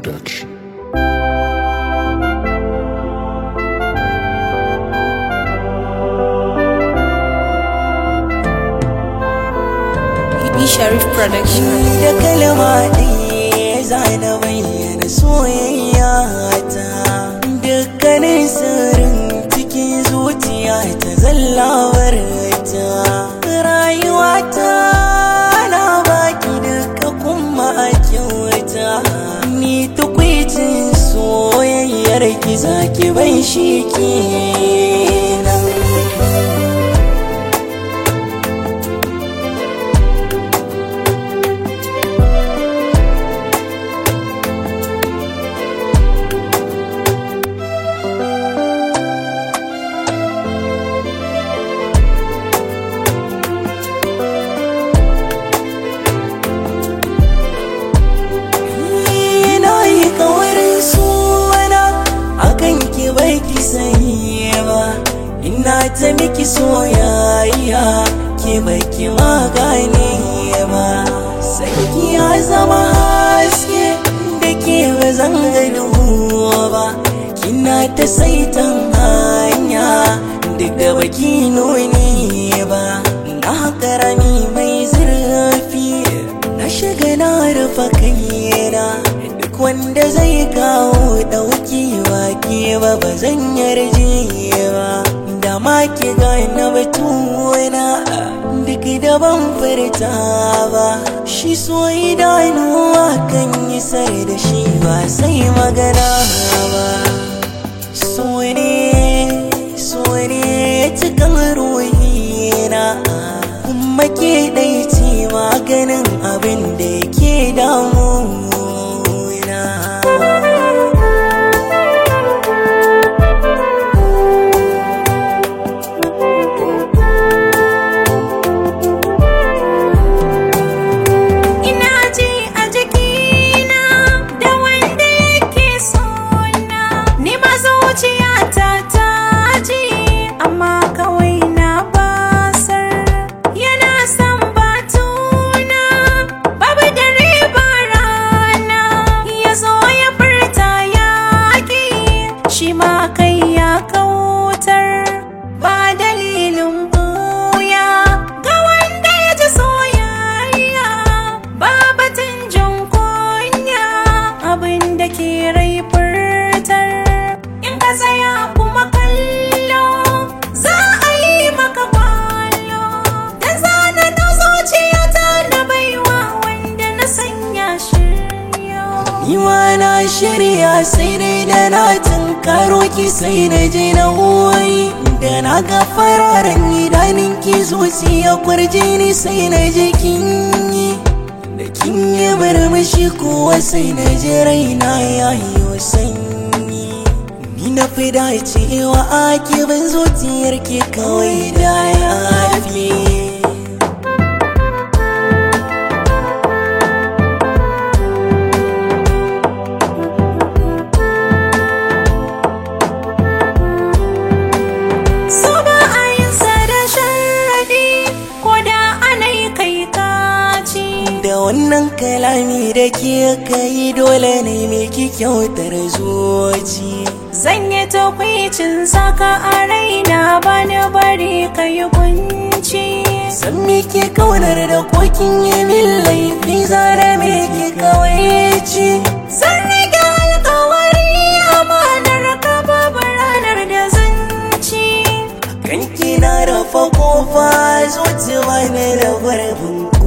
Production. Sharif Production. Da kalma ɗaya za na bayyana soyayya ta, dukkanin sirrin cikin zuciya ta zallawar ta. Rayuwa ta na baki duka kuma a kyauta, ni tukwicin soyayyar ki zaki bai shi kenan. Bai ki sanye ba, ina ta miki soyayya ke bai ki magane ba. Sanki ya zama haske da ke ba zan ga duhu ba, kina ta saitan hanya duk da baki nuni ba. Na karami mai zurfi na shiga na rufa kaina, duk wanda zai kawo ɗauki ke ba zan yarje ba. Da ma ki gane batuna duk da ban furta ba, shi so idanuwa kan yi sar da shi ba sai magana ba. So ne cikin ruhina, kuma ke ɗai ce maganin abin da yake damuna. Na shirya sai dai da na tunkaro ki sai na je na huwai, da na ga fararen idanun ki zuciya kwarje ni sai na je kin yi, da kin yi murmushi kuwa sai na je raina ya yi sanyi. Ni na fi dacewa a kibin zuciyar ki kawai da ya fi. Da wannan kalami da ke kai dole ne miki kyautar zuci. Zan yi takwicin saka a raina bani bari ka yi kunci. San miki kaunar da kokin yi min laifi zara miki kawaici. Zan rage alkawari amanar ka babu ranar da zan ci. Kanki na rafa kofa zuci bani da gurbin